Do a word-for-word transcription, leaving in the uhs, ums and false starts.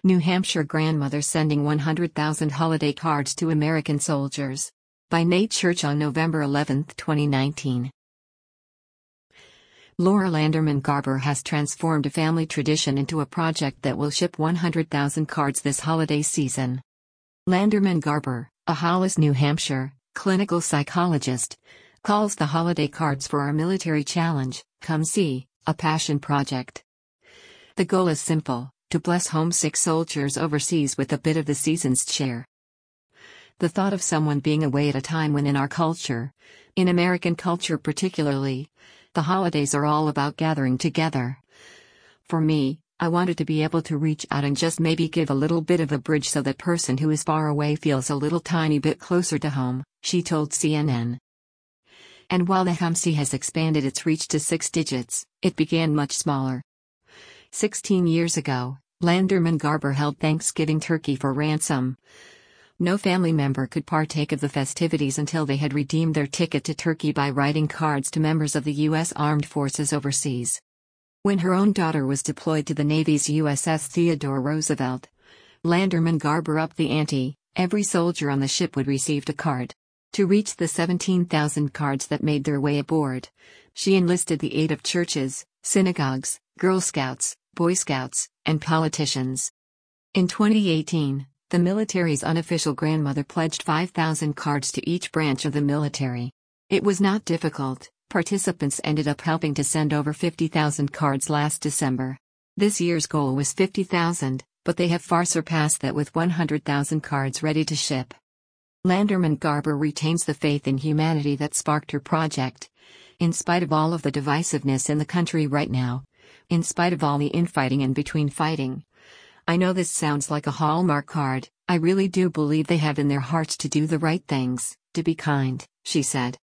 New Hampshire grandmother sending one hundred thousand holiday cards to American soldiers. By Nate Church on November eleventh, twenty nineteen. Laura Landerman Garber has transformed a family tradition into a project that will ship one hundred thousand cards this holiday season. Landerman Garber, a Hollis, New Hampshire, clinical psychologist, calls the holiday cards for our military challenge, Come See, a passion project. The goal is simple: to bless homesick soldiers overseas with a bit of the season's cheer. The thought of someone being away at a time when in our culture, in American culture particularly, the holidays are all about gathering together. For me, I wanted to be able to reach out and just maybe give a little bit of a bridge so that person who is far away feels a little tiny bit closer to home, she told C N N. And while the Come See has expanded its reach to six digits, it began much smaller. Sixteen years ago, Landerman Garber held Thanksgiving turkey for ransom. No family member could partake of the festivities until they had redeemed their ticket to Turkey by writing cards to members of the U S Armed Forces overseas. When her own daughter was deployed to the Navy's U S S Theodore Roosevelt, Landerman Garber upped the ante. Every soldier on the ship would receive a card. To reach the seventeen thousand cards that made their way aboard, she enlisted the aid of churches, synagogues, Girl Scouts, Boy Scouts, and politicians. In twenty eighteen, the military's unofficial grandmother pledged five thousand cards to each branch of the military. It was not difficult. Participants ended up helping to send over fifty thousand cards last December. This year's goal was fifty thousand, but they have far surpassed that with one hundred thousand cards ready to ship. Landerman Garber retains the faith in humanity that sparked her project. In spite of all of the divisiveness in the country right now, in spite of all the infighting and between fighting, I know this sounds like a Hallmark card, I really do believe they have in their hearts to do the right things, to be kind, she said.